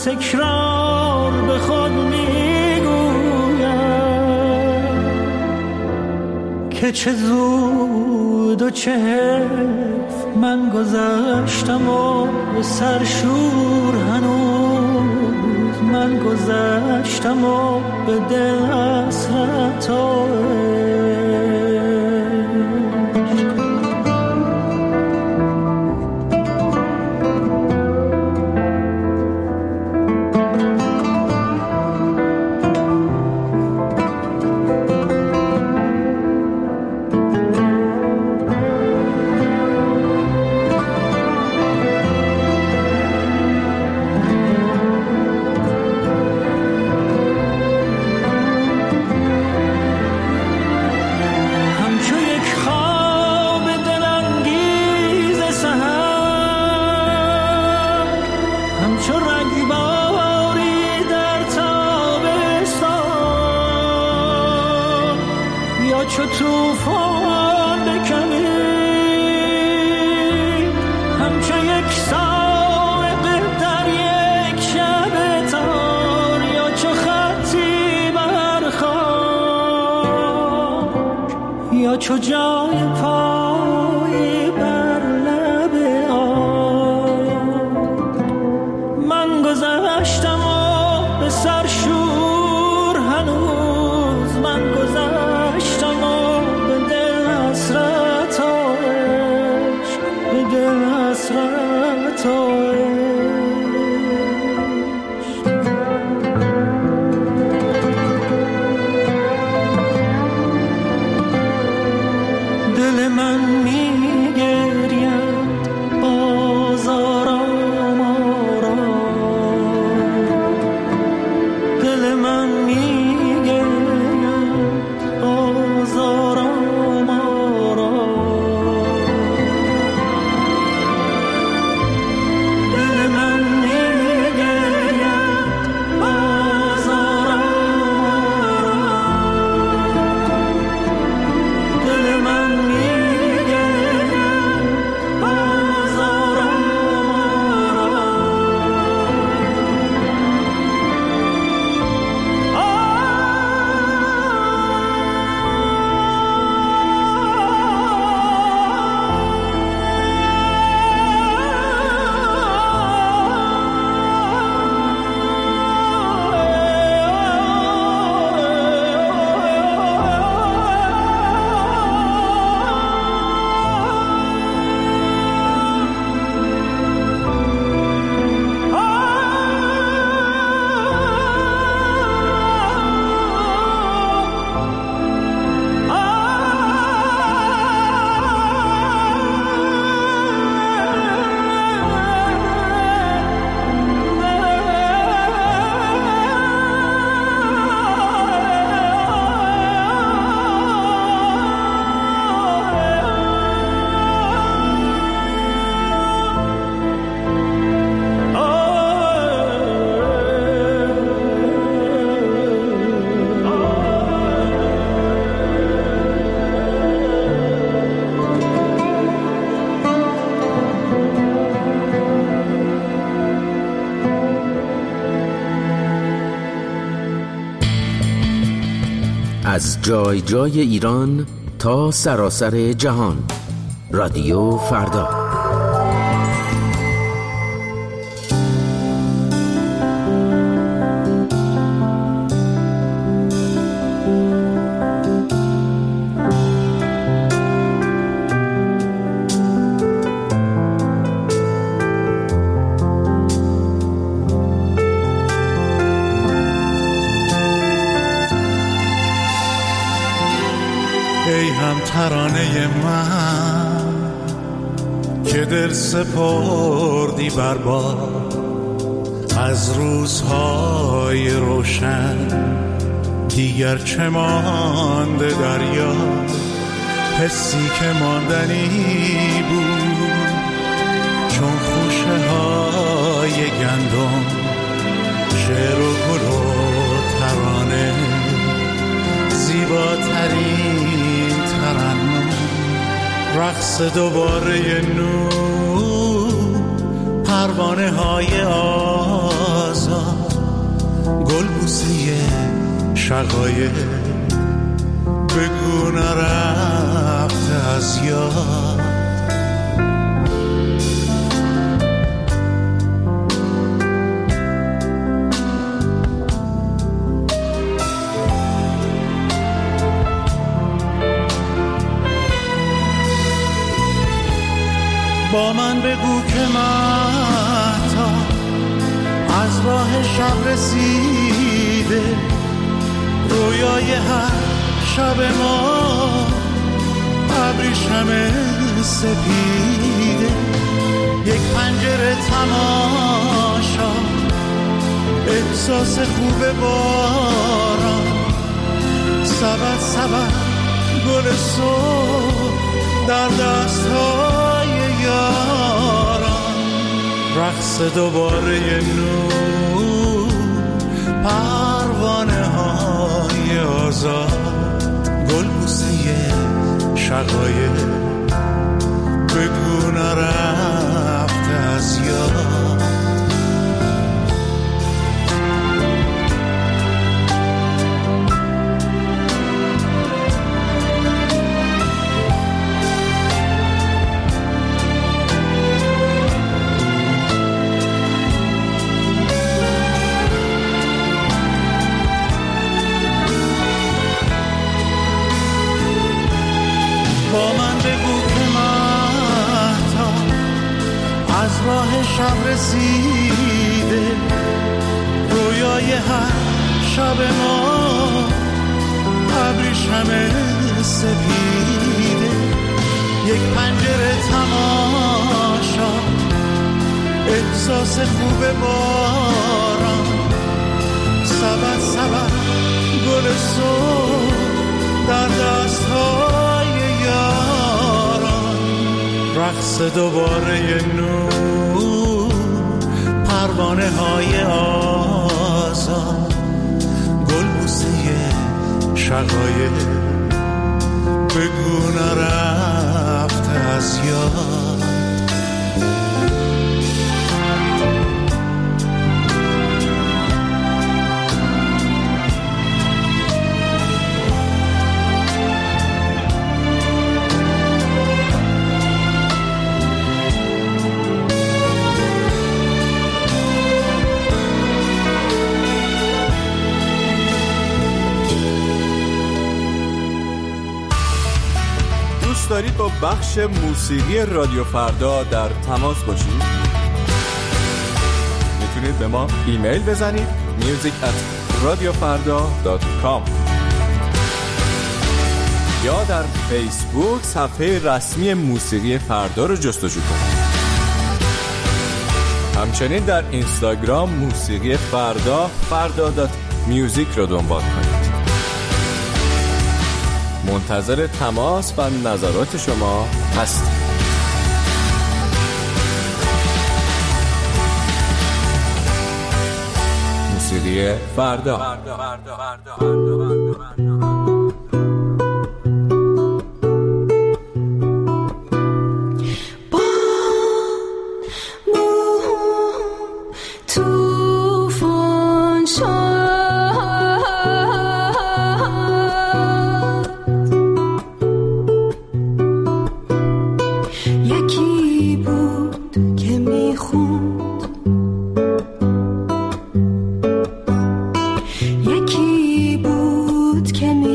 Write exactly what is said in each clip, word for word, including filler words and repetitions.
تکرار به خود میگویم که چه زود و چه حیف من گذشتم و به سرشور هنوز من گذشتم و به دل حسرت و چو توفان بکمی همچو یک سائق در یک شب تار یا چو خطی بر خاک یا چو جای پایی بر لب آب من گذشتم و به سر شور هنوز من گذشتم حسرت و دل من میگرید باز آرام آرام دل من میگرید باز آرام آرام از جای جای ایران تا سراسر جهان، رادیو فردا. ای هم ترانه من که دل سپردی بر باد، از روزهای روشن دیگر چه مانده دریا، حسی که ماندنی بود چون خوشه های گندم، شعر و گل و ترانه، زیباترین ترنم، رقص دوباره نور، پروانه های آزاد شقایق بگو نرفته از یاد. با من بگو که مهتاب از راه شب رسیده، رویای هر شب ما ابریشم سپیده. یک پنجره تماشا، احساس خوب باران، سبد سبد گل صبح در دستهای یاران. رقص دوباره نور، پروانه های آزاد، گل بوسه شقایق بگو نرفته از یاد. راه شب رسیده، رویای هر شب ما ابریشم سپیده. یک پنجره تماشا، احساس خوب باران، سبد سبد گل صبح در دستهای یاران. رقص دوباره نور، پروانه های آزاد، گل بوسه شقایق بگو نرفته از یاد. دارید با بخش موسیقی رادیو فردا در تماس باشید؟ میتونید به ما ایمیل بزنید میوزیک ات رادیو فردا دات کام یا در فیسبوک صفحه رسمی موسیقی فردا رو جستجو کنید. همچنین در اینستاگرام موسیقی فردا فردا دات میوزیک رو دنبال کنید. منتظر تماس و نظرات شما هستیم. موسیقی فردا. یکی بود که می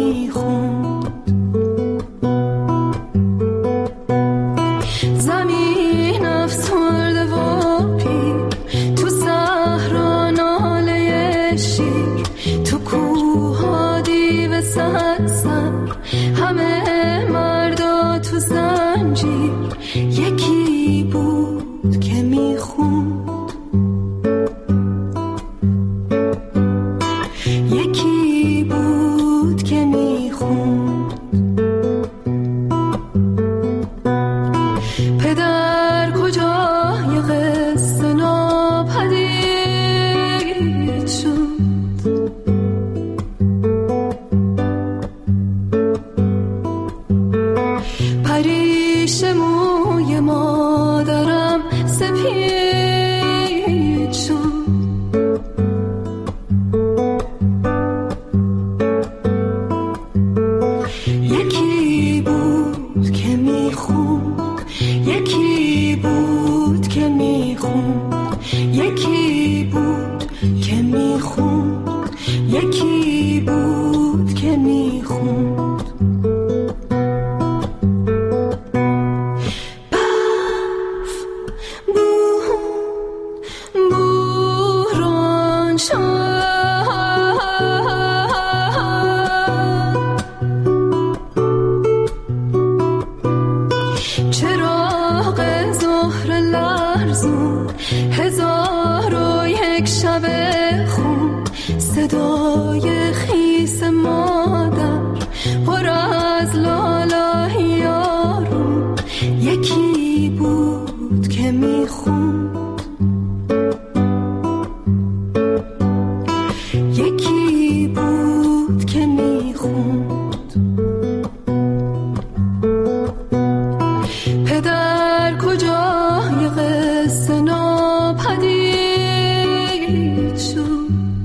صدای خیس مادر پر از لاله یارو، یکی بود که میخوند، یکی بود که میخوند. پدر کجای قصه ناپدید شد،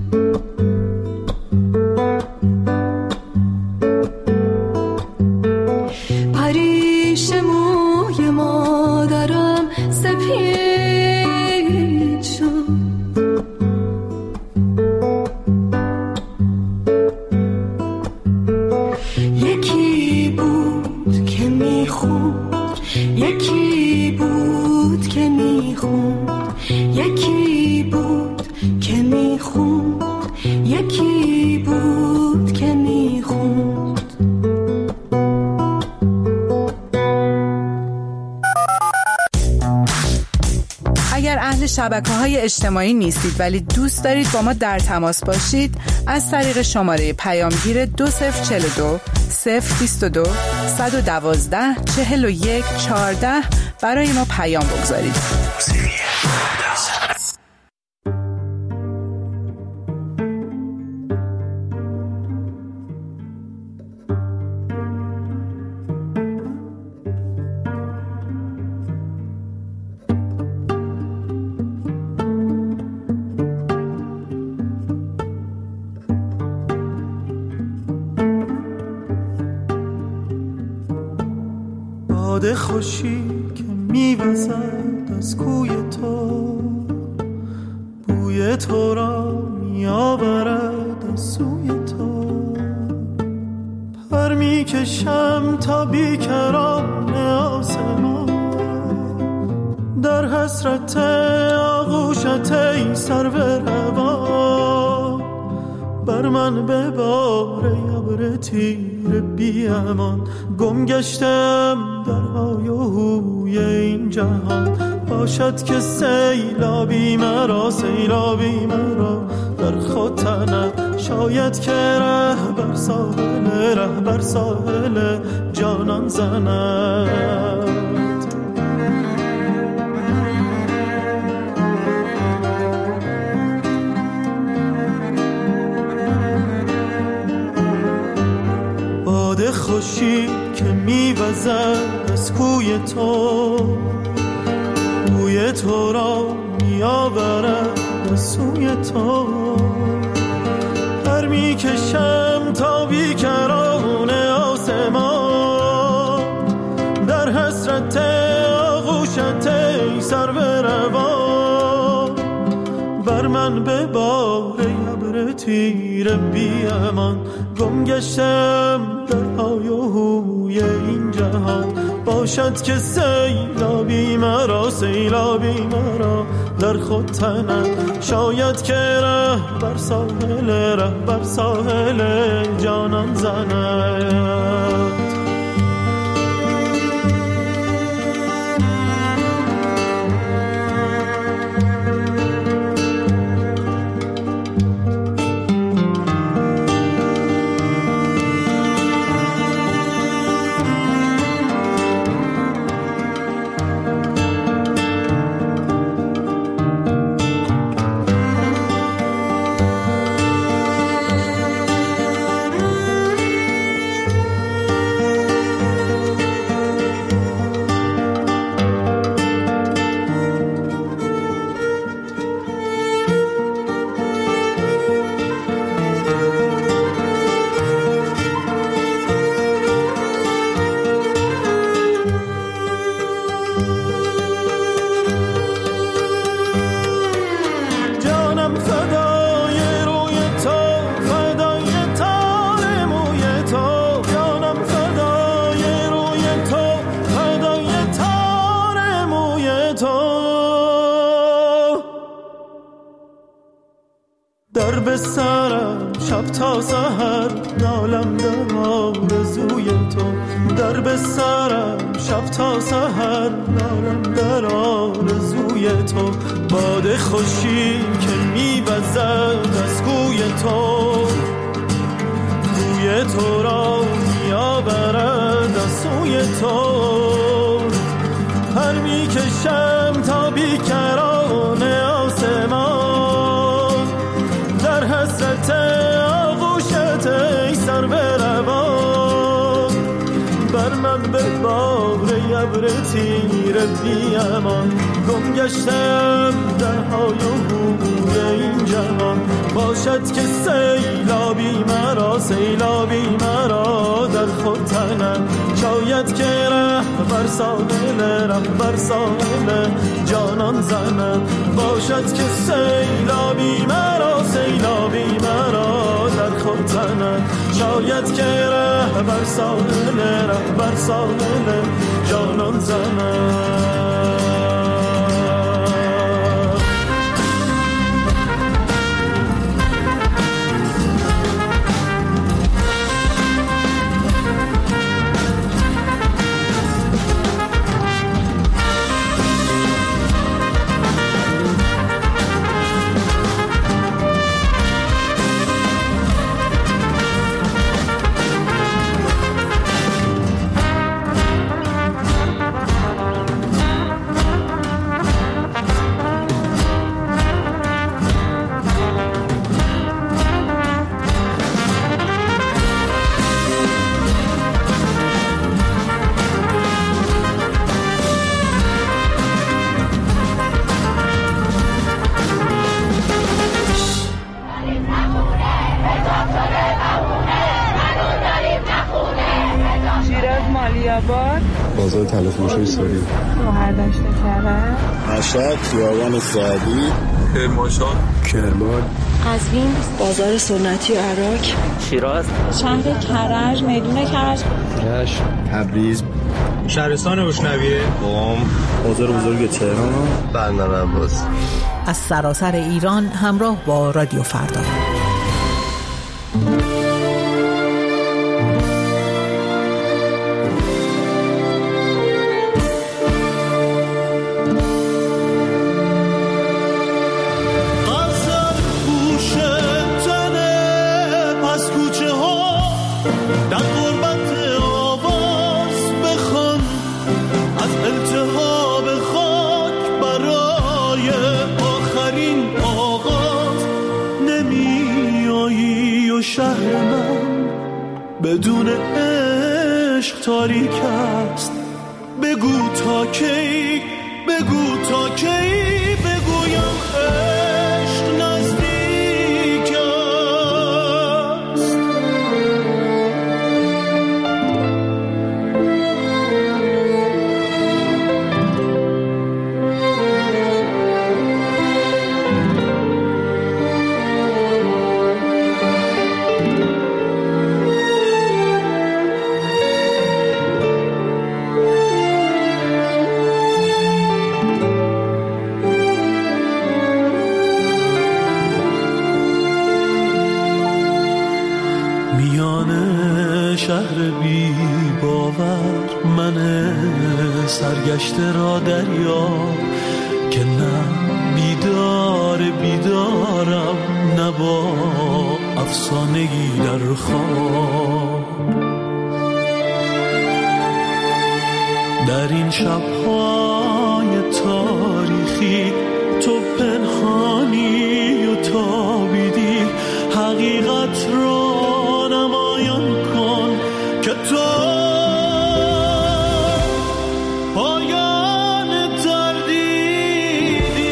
شبکه‌های اجتماعی نیستید ولی دوست دارید با ما در تماس باشید، از طریق شماره پیامگیر دو صفر چهل و دو صفر بیست و دو صد و دوازده چهل و یک چهارده برای ما پیام بگذارید. باد خوشی که میوزد از کوی تو، بوی تو را میآورد از سوی تو. پر میکشم تا بیکران آسمان، در حسرت آغوشت ای سرو روان. بر من ببار ابر تیر بی امان، گم گشتم در های و هوی این جهان. باشد که سیلابی مرا سیلابی مرا در خود تند، شاید که ره بر ساحل ره بر ساحل جانان زند. باد خوشی که میوزد از کوی تو، بوی تو را میآورد به سوی تو. پر میکشم تا بیکران آسمان، در حسرت آغوشت ای سرو روان. بر من ببار ابر تیر بی امان، گم گشتم در های و هوی این جهان. باشد که سیلابی مرا سیلابی مرا در خود تند، شاید که ره بر ساحل ره بر ساحل جانان زند. در به سرم شب تا سحر نالم در آرزوی تو، در به سرم شب تا سحر نالم در آرزوی تو. باد خوشی که میوزد از کوی تو، روی تو را میآورد از سوی تو. پر میکشم تا بیکران آسمان، در حسرت آغوشت ای سر به روان. بر من به بار ابر تیر بی امان، گم گشتم در های و هوی این جهان. باشد که سیلابی مرا، سیلابی مرا در خود تنم. شاید که رهبر ساحل، رهبر ساحل جانان زنم. باشد که سیلابی مرا، سیلابی مرا در خود تنم. شاید که رهبر ساحل، رهبر ساحل جانان زنم. بازار تلفروشی ساری، شهردشت کرد، مشهد، خیابان سعدی، کرمانشاه، کرمان، قزوین، بازار سنتی عراق، شیراز، شهر کرج، میدون کرج، رشت، تبریز، شهرستان روشنویه، قم، بازار بزرگ تهران، بندر عباس. از سراسر ایران همراه با رادیو فردا. شهر من بدون عشق تاریک است. بگو تا کی، بگو تا کی بگویم عشق نزدیک است. شهر بی باور من سرگشته را دریا، که نه بیدار بیدارم نه با افسانگی در خواب. در این شب‌های تاریخی تو پنهانی و تابیدی، حقیقت را نمایان کن که تو پایان تردیدی.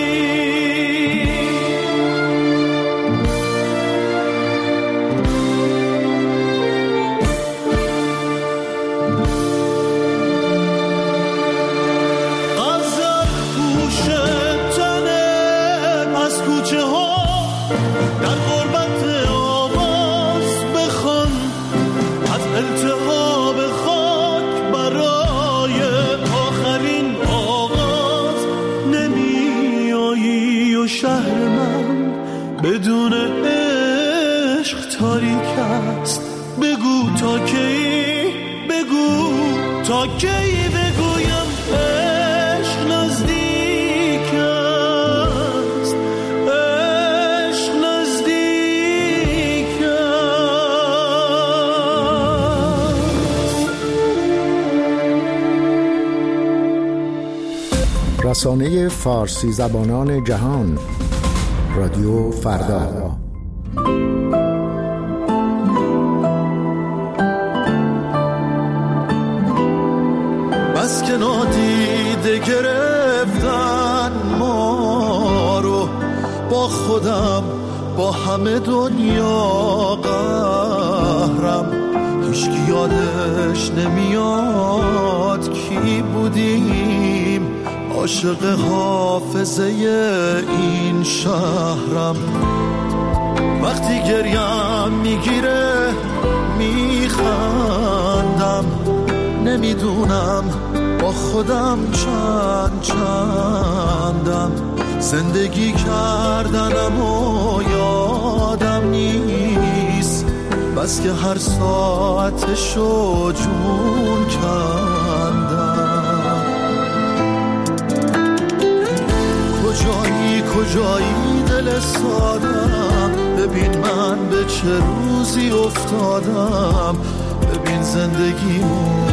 غزل پوش تنه پس کوچه ها در غربت آواز بخوان، از التهاب خاک برای آخرین آغاز. نمی آیی و شهر من بدون عشق تاریک است. بگو تا کی، بگو تا کی بگویم عشق نزدیک است، عشق نزدیک است. رسانه فارسی زبانان جهان، رادیو فردا. بس که نادیده گرفتن ما رو، با خودم با همه دنیا قهرم. هیچکی یادش نمیاد کی بودیم، عاشق حافظه این شهرم. وقتی گریم میگیره میخندم، نمیدونم با خودم چند چندم. زندگی کردنم و یادم نیست، بس که هر ساعتشو جون کندم. کجایی کجایی دل سادم، ببین من به چه روزی افتادم. ببین زندگیمو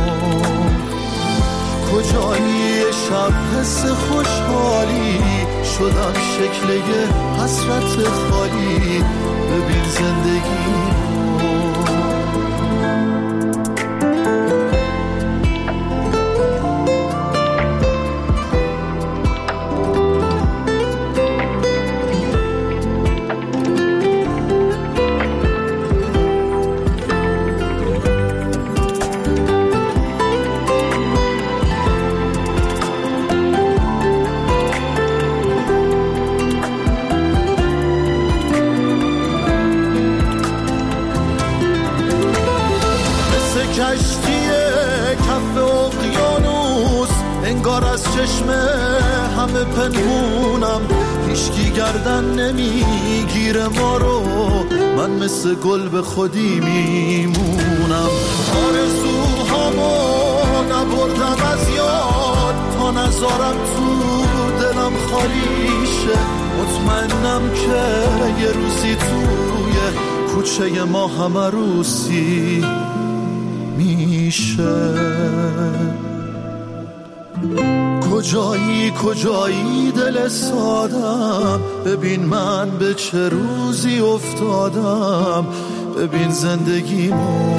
کجایی، شب حس خوشحالی شدم شکل یه حسرت خالی. ببین زندگیمو چشم همه پنهونم، هیچکی گردن نمیگیره ما رو. من مثل گل به خودی میمونم. آرزوهامو نبردم از یاد، تا نذارم تو دلم خالی شه. مطمئنم که یه روزی توی کوچه ما همه روسی میشه. کجایی کجایی دل سادم، ببین من به چه روزی افتادم. ببین زندگیمو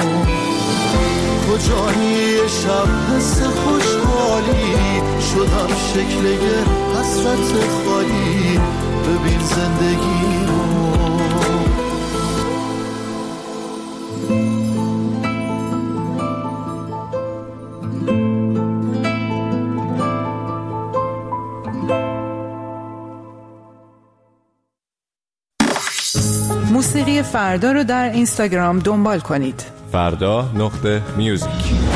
کجایی، شب حس خوشحالی شدم شکل یه حسرت خالی. ببین زندگیمو موسیقی فردا رو در اینستاگرام دنبال کنید. فردا نقطه میوزیک.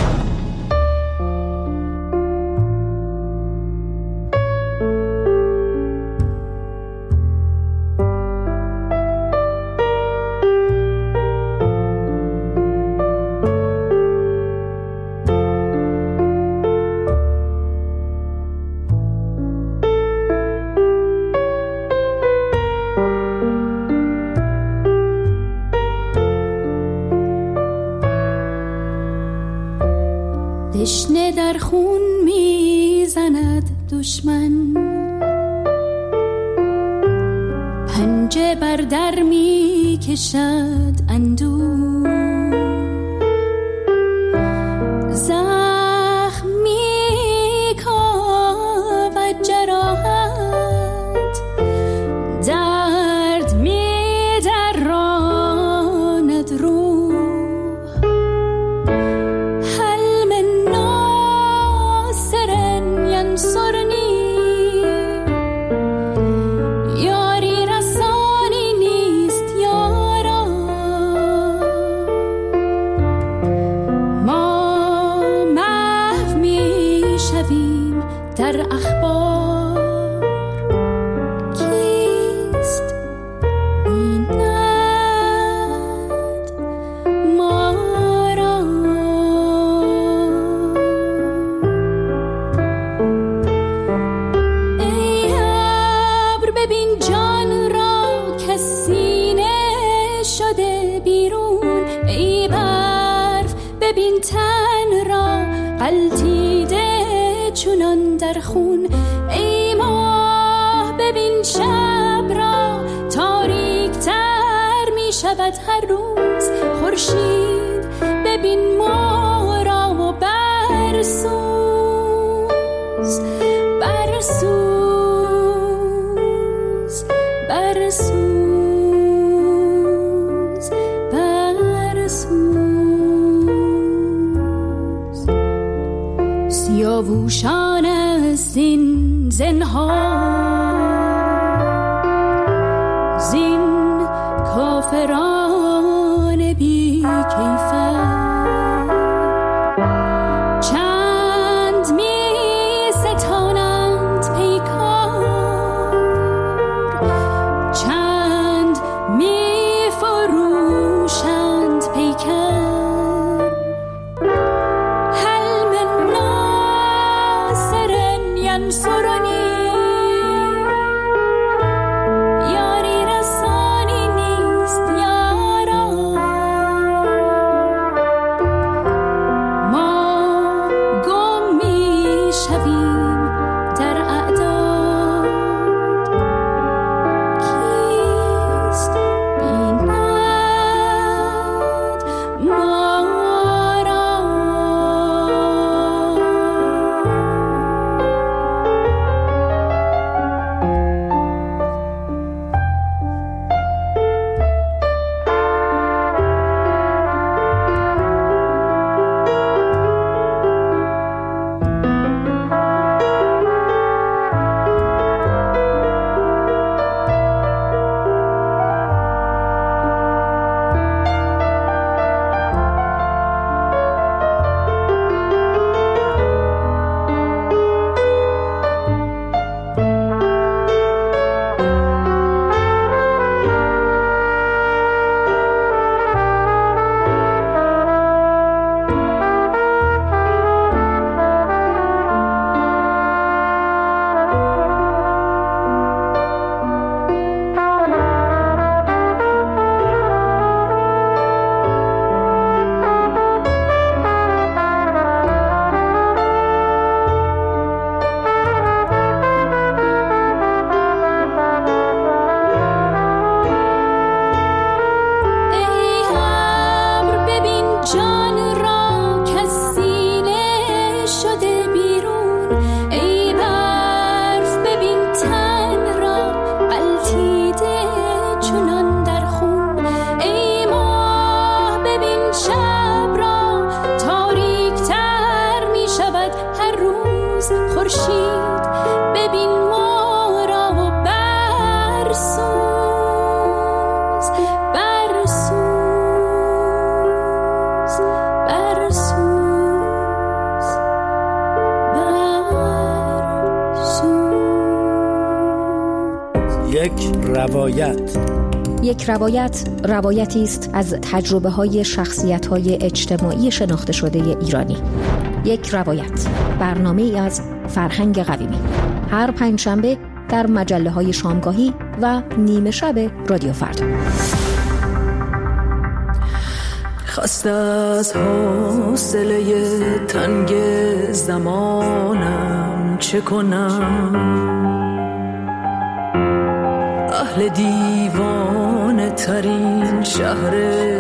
تشنه در خون میزند دشمن، پنجه بر در میکشد اندوه. زخم میکاود جراحت، درد میدراند روح. ببین تن را غلطیده چونان در خون. ای ماه ببین شب را تاریک تر می شود هر روز. خورشید ببین ما را و برسوز برسوز برسوز برسوز. سیاووشان از این زنهار، زین کافران بی کیفر، چند می ستانند پیکار، چند می فروشند پیکر. هل من ناصر ینصرنی، یاری رسانی نیست یارا. ما گم می شویم در اعداد، کیست بیند ما را. خورشید ببین ما را و برسوز برسوز برسوز برسوز. یک روایت. یک روایت روایتی است از تجربه‌های شخصیت‌های اجتماعی شناخته شده ایرانی. یک روایت برنامه‌ای از فرهنگ قویمی، هر پنجشنبه در مجله‌های شامگاهی و نیمه شب رادیو فردا. خسته از حوصله تنگ زمانم چه کنم، اهل دیوانه ترین شهر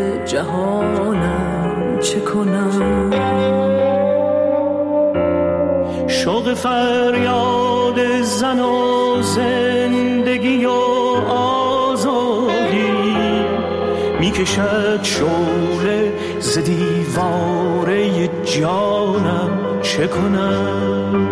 جهانم چه کنم. شوق فریاد زن و زندگی و آزادی میکشد شعله ز دیواره جانم چه کنم.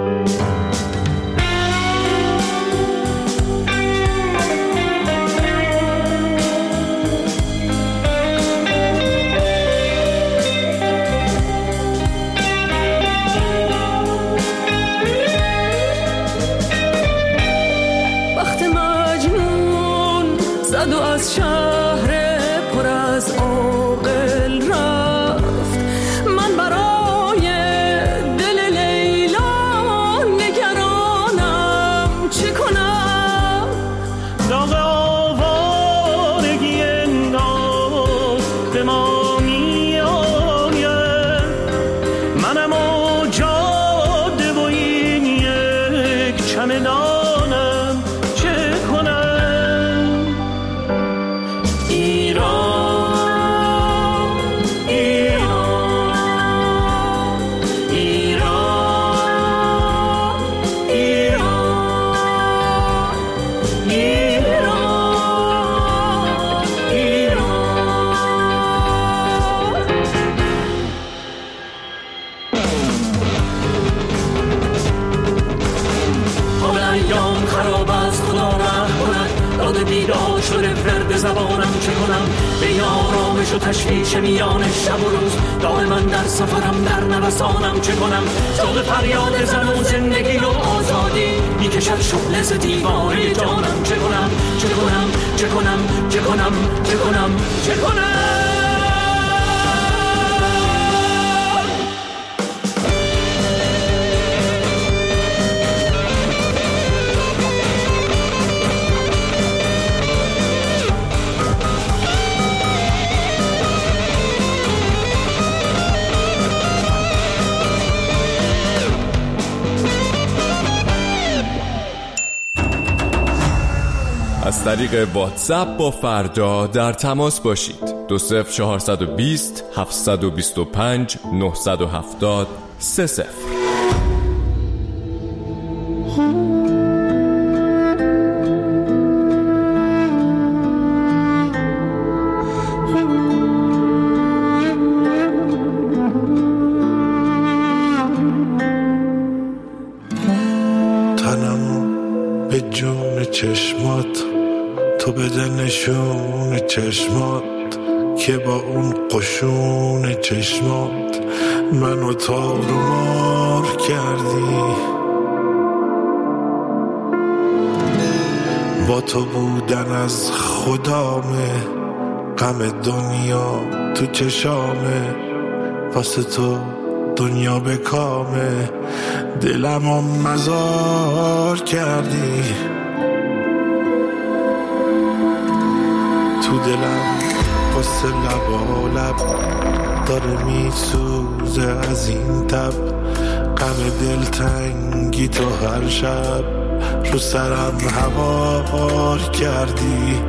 از شهر پر از عاقل رفت، من برای دل لیلا نگرانم چه کنم. داغ آوارگی انگار به ما می آید، بیدار شده ورد زبانم چه کنم به آرامش و تشویش میان شب و روز دائما در سفرم در نوسانم چه کنم صدا فریاد زن و زندگی و آزادی میکشد شعله ز دیواره جانم چه کنم چه کنم چه کنم چه کنم چه کنم چه کنم از طریق واتساپ با فردا در تماس باشید. دو صفر چهارصد و بیست هفتصد و بیست و پنج نهصد و هفتاد سه صفر. تنم به جون چشمات تو بده نشون چشمات که با اون قشون چشمات منو تار و مار کردی. با تو بودن از خدامه غم دنیا تو چشامه واسه تو دنیا به کامه دلمو مزار کردی. تو دلم قصه لب لب داره میسوزه از این تب غم دلتنگی تو هر شب رو سرم هوار کردی.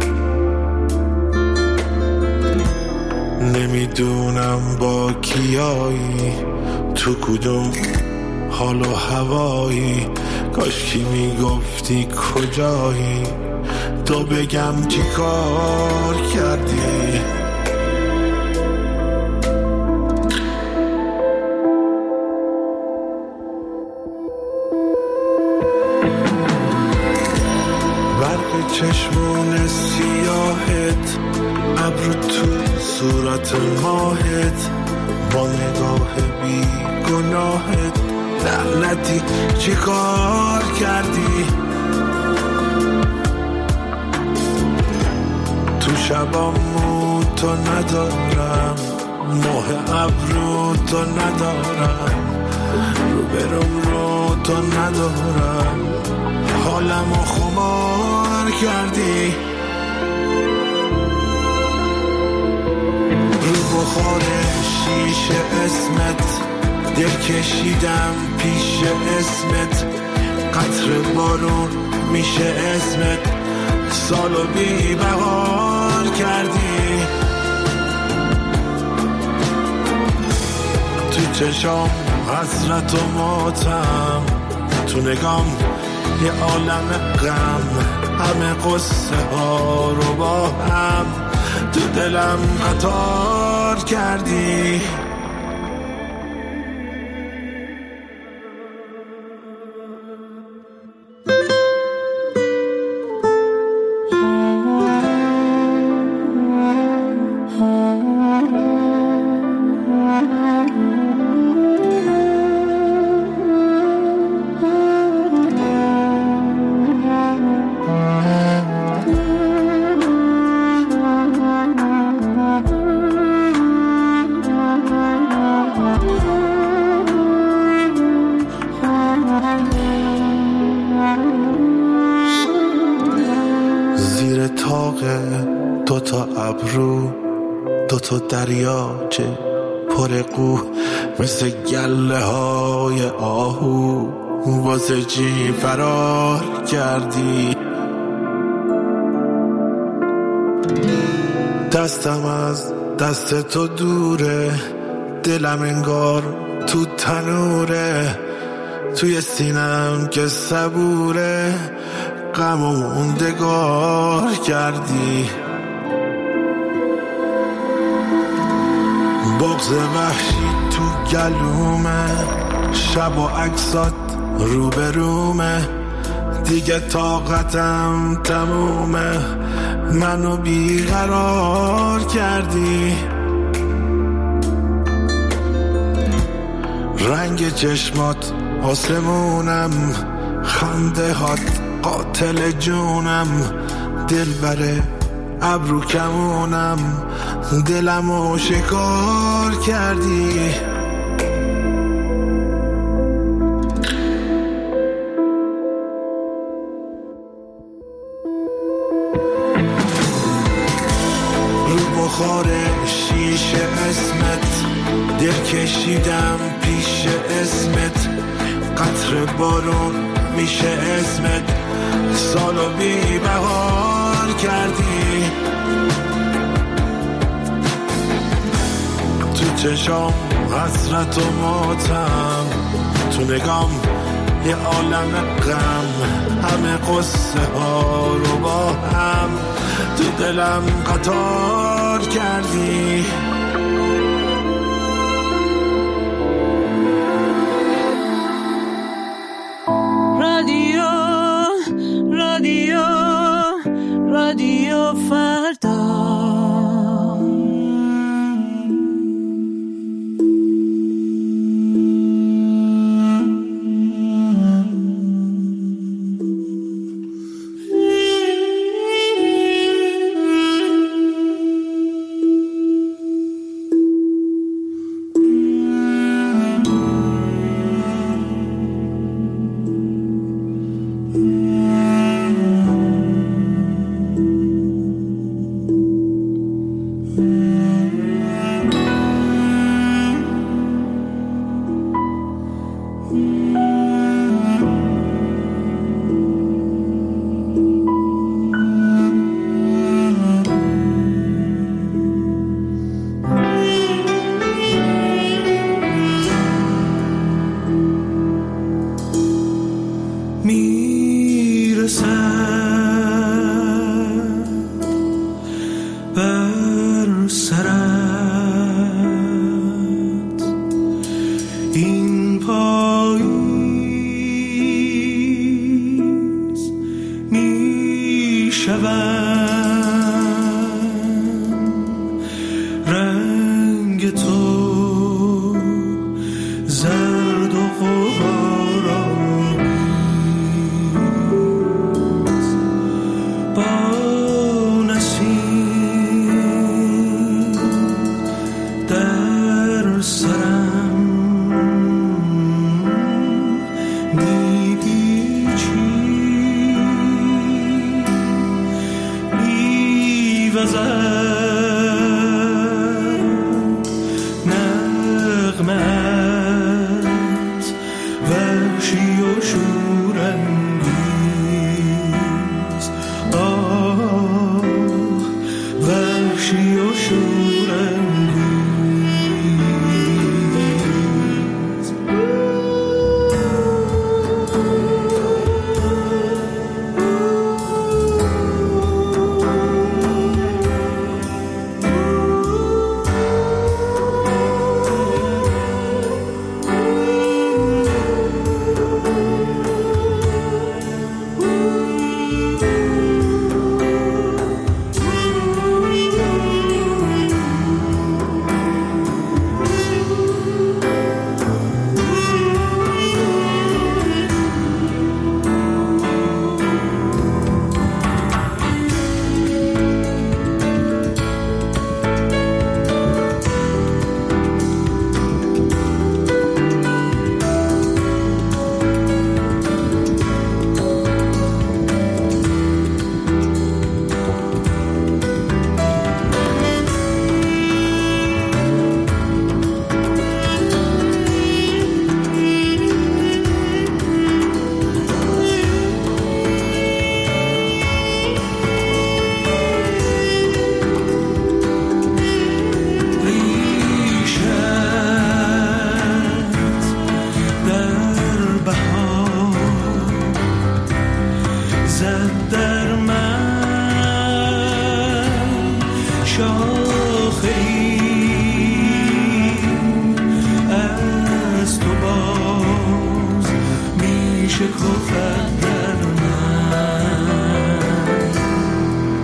نمیدونم با کیایی تو کدوم حال و هوایی کاشکی میگفتی کجایی تو بگم چی کار کردی. برق چشمون سیاهت ابرو تو صورت ماهت با نگاه بی گناهت لعنتی چی کار کردی. تو شبامو تو ندارم ماه ابرو تو ندارم رو برم رو تو ندارم حالمو خمار کردی. رو بخور شیشه اسمت دل کشیدم پیش اسمت قطر بارون میشه اسمت سالو بی بهار کردی. تو چشام حسرت و ماتم تو نگام یه عالم غم همه قصه ها رو با هم تو دلم قطار کردی. دوتا ابرو دوتا دریاچه پر قو مثل گله های آهو واسه چی فرار کردی. دستم از دست تو دوره دلم انگار تو تنوره توی سینم که صبوره غم و موندگار کردی. بغض وحشی تو گلومه شب و عکسات رو به رومه دیگه طاقتم تمومه، منو بیقرار کردی. رنگ چشمات آسمونم، خنده هات قاتل جونم، دل بره ابرو کمونم، دلمو شکار کردی. رو بخار شیشه اسمت، دل کشیدم پیش اسمت، قطر بارون میشه اسمت، سالو بی بهار کردی. تو چشام حسرت و ماتم، تو نگام یه عالم غم، همه قصه ها رو با هم تو دلم قطار کردی. رادیو رادیو رادیو فردا.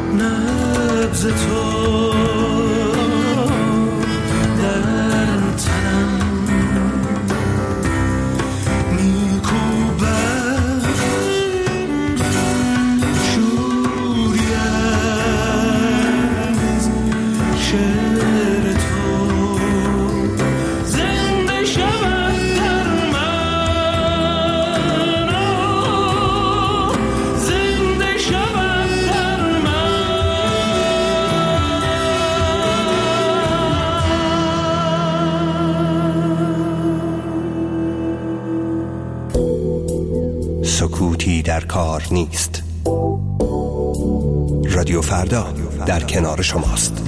نبض تو در تنم میکوبد شوری از شعر تو زنده شود در من زنده شود در سکوتی در کار نیست. رادیو فردا در کنار شماست.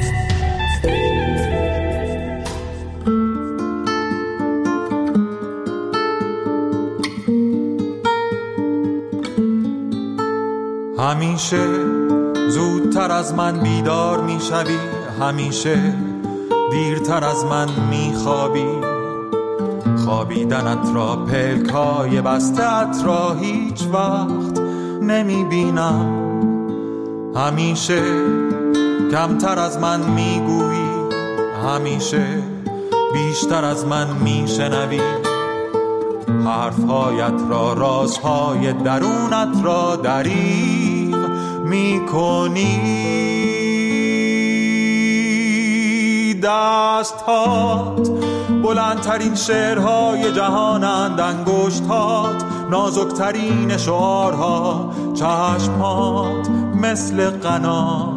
همیشه زودتر از من بیدار میشوی، همیشه دیرتر از من میخوابی. خوابیدنت را پلکای بستت را هیچ وقت نمیبینم. همیشه کمتر از من میگویی، همیشه بیشتر از من میشنوی. حرفهایت را، رازهای درونت را دریغ میکنی. دستهات بلندترین شعرهای جهانند، انگشتهات نازکترین شعارها، چشمهات مثل قنات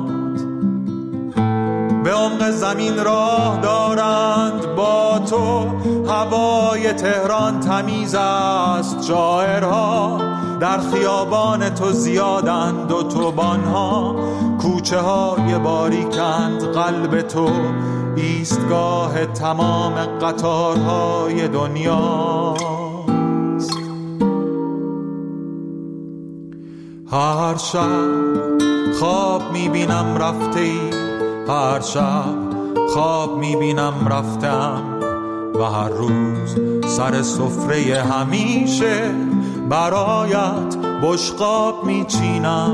به عمق زمین راه دارند. با تو هوای تهران تمیز است، شاعرها در خیابان تو زیادند. اتوبان‌ها کوچه های باریکند، قلب تو ایستگاه تمام قطارهای دنیاست. هر شب خواب میبینم رفته ای، هر شب خواب میبینم رفتم و هر روز سر سفره همیشه برایت بشقاب میچینم.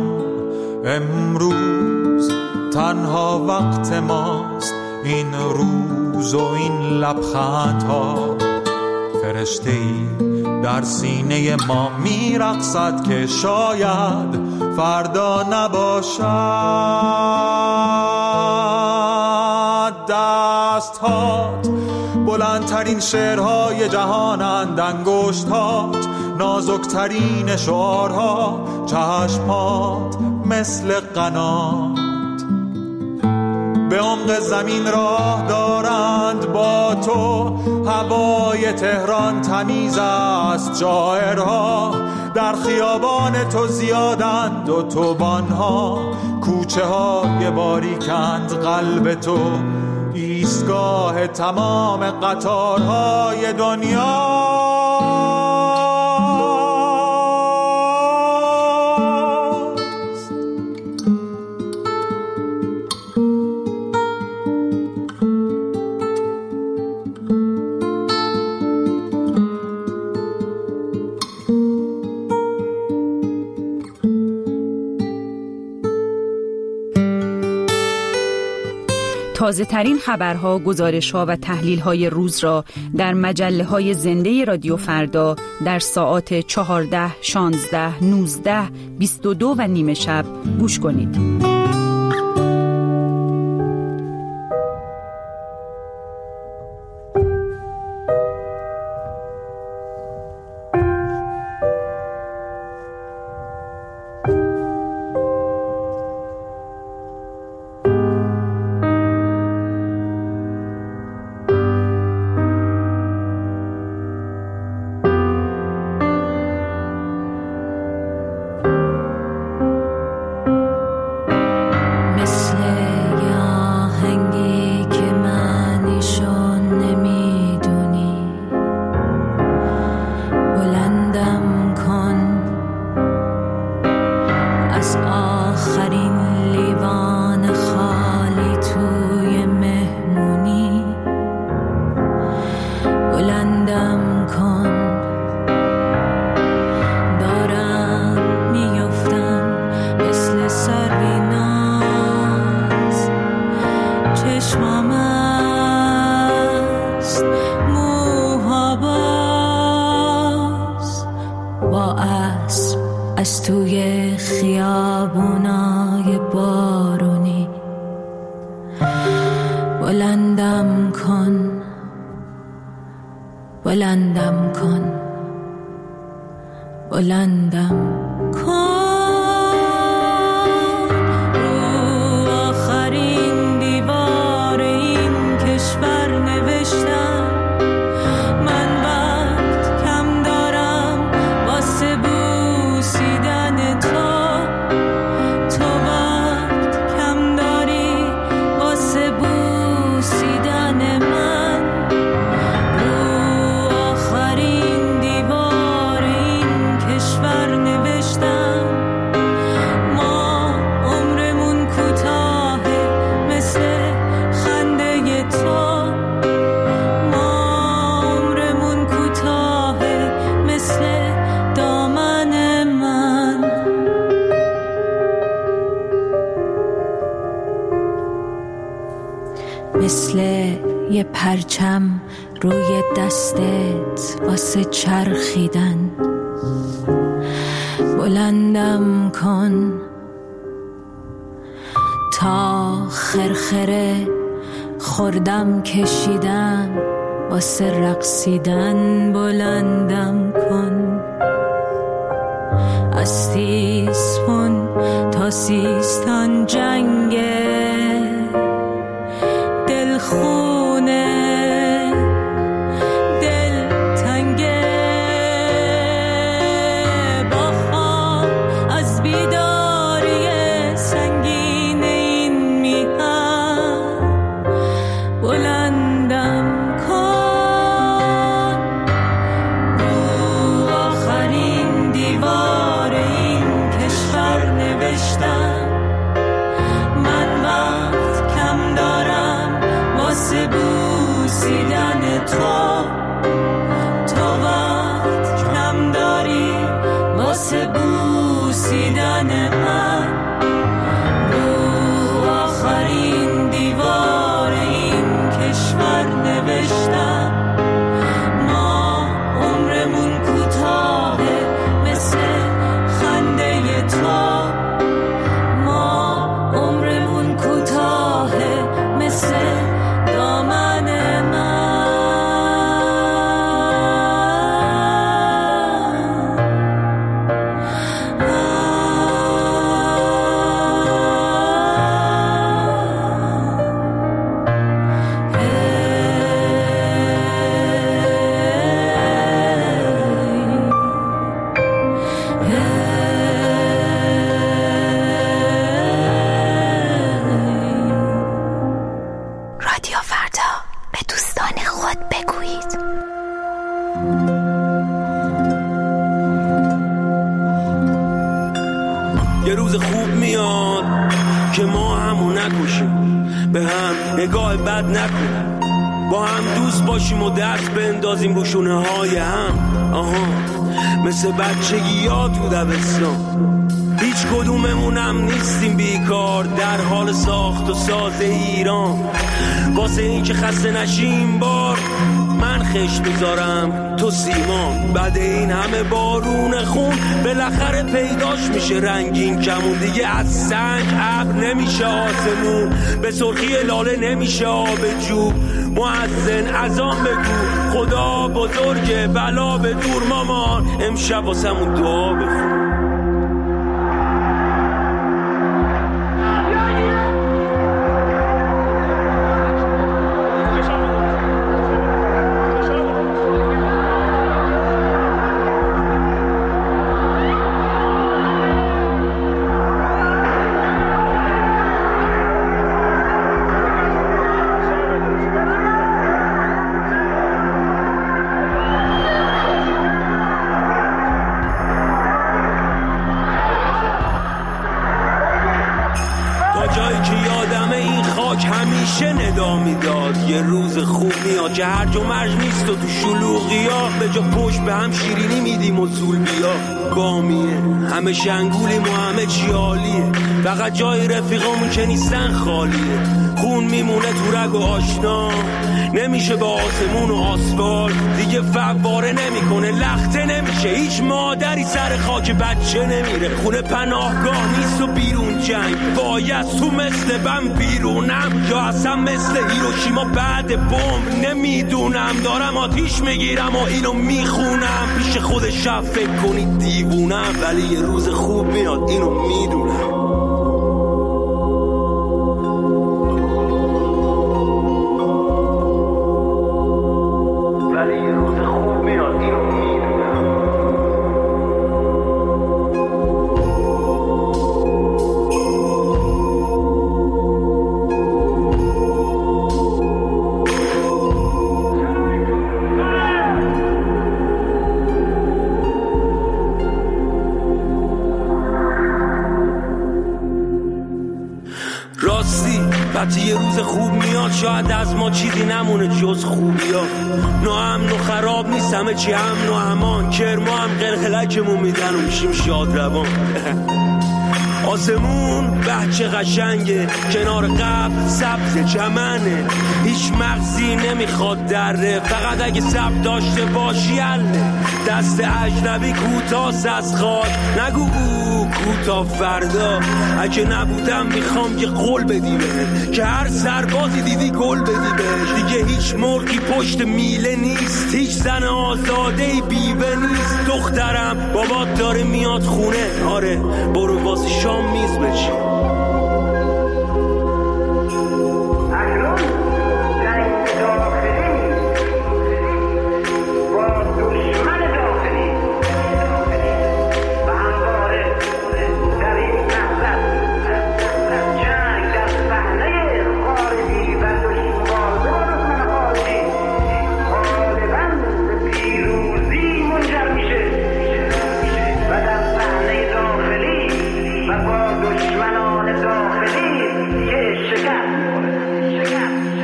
امروز تنها وقت ماست، این روز و این لبخندها. فرشته‌ای در سینه ما میرقصد که شاید فردا نباشد. دستهات بلندترین شعرهای جهانند، انگشتهات نازکترین شعارها، چشمهات مثل قنات به عمق زمین راه دارند. با تو هوای تهران تمیز است، شاعرها در خیابان تو زیادند. اتوبان‌ها کوچه های باریکند، قلب تو ایستگاه تمام قطارهای دنیا. تازه ترین خبرها، گزارش‌ها و تحلیل‌های روز را در مجله‌های زنده رادیو فردا در ساعات چهارده، شانزده، نوزده، بیست و دو و نیمه شب گوش کنید. چشمم است موها باز با اسب از توی خیابونای بارونی بلندم کن بلندم کن بلندم کن رو آخرین دیوار این کشور نوشتم من وقت کم دارم واسه بوسیدن تو تو وقت کم داری واسه بوسیدن من رو آخرین دیوار این کشور نوشتم ما عمرمون کوتاهه مثل خنده تو ما عمرمون کوتاهه مثل دامن من مثل یه پرچم روی دستت واسه چرخیدن بلندم کن تا خرخره خوردم کشیدم واسه رقصیدن بلندم کن از تیسفون تا سیستان جنگه دلخونه دل تنگه با خواب از بیداری سنگین این میهن بلندم کن رو آخرین دیوار این کشور نوشتم من وقت کم دارم واسه بوسیدن تو تو وقت کم داری واسه بوسیدن من رو آخرین دیوار این کشور نوشتم ما عمرمون کوتاهه مثل خنده تو ما عمرمون کوتاهه مثل دامن من رادیو فردا به دوستان خود بگویید. یه روز خوب میاد که ما همو نکشیم به هم نگاه بد نکنیم با هم دوست باشیم و دست بندازیم رو شونه های هم آها مثل بچگی ها تو دبستان هیچ کدوممونم نیستیم بیکار در حال ساخت و ساز ایران واسه این که خسته نشیم بار من خش بذارم تو سیمان بعد این همه بارون خون بالاخره پیداش میشه رنگین کمون دیگه از سنگ ابر نمیشه آسمون به سرخی لاله نمیشه آب جوب مؤذن اذان بگو خدا بزرگه بلا به دور مامان امشب واسمون دعا بخون همیشه ندا میداد یه روز خوب میاد که هرج و مرج نیست و تو شلوغی ها به جا پشت به هم شیرینی میدیم و زول بیا بامیه، همه شنگولیم و همه چی عالیه، فقط جای رفیقامون که نیستن خالیه. خون میمونه تو رگ و آشنا، نمیشه با آسمون و آسفالت دیگه فواره نمیکنه، لخته نمیشه، هیچ مادری سر خاک بچه نمیره. خونه پناهگاه نیست و بیرون جنگ، باید تو مثل بم بیرونم یا اصلا مثل هیروشیما بعد بمب. نمیدونم دارم آتیش میگیرم و اینو میخونم، پیش خود شب فکر کنید دیوونم، ولی یه روز خوب میاد اینو میدونم. وقتی یه روز خوب میاد شاید از ما چیزی نمونه جز خوبی ها. ناامن و خراب نیست همه چی امن و امان، کرما هم قلقلکمون میدن و میشیم شاد روان. آسمون بچه قشنگه، کنار قبل سبز چمنه، هیچ مغزی نمیخواد دره، فقط اگه سب داشته باشی حله. دست اجنبی کوتاست از خواد، نگو او کوتا فردا، اگه نبودم میخوام که قول بدی بهت که هر سربازی دیدی گل بدی بهش. دیگه هیچ مرغی پشت میله نیست، هیچ زن آزاده بیوه نیست. دخترم بابات داره میاد خونه، آره برو واسه شام میز بچی.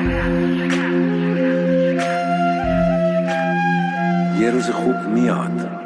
یه روز خوب میاد.